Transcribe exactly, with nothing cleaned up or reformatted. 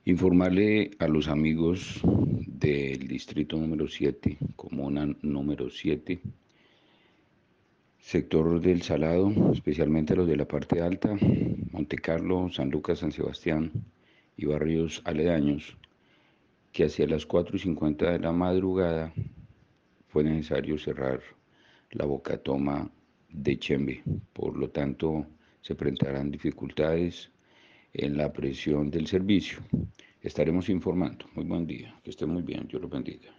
Informarle a los amigos del distrito número siete, comuna número siete, sector del Salado, especialmente los de la parte alta, Monte Carlo, San Lucas, San Sebastián y barrios aledaños, que hacia las cuatro y cincuenta de la madrugada fue necesario cerrar la bocatoma de Chembe. Por lo tanto, se presentarán dificultades en la presión del servicio. Estaremos informando. Muy buen día. Que esté muy bien. Dios lo bendiga.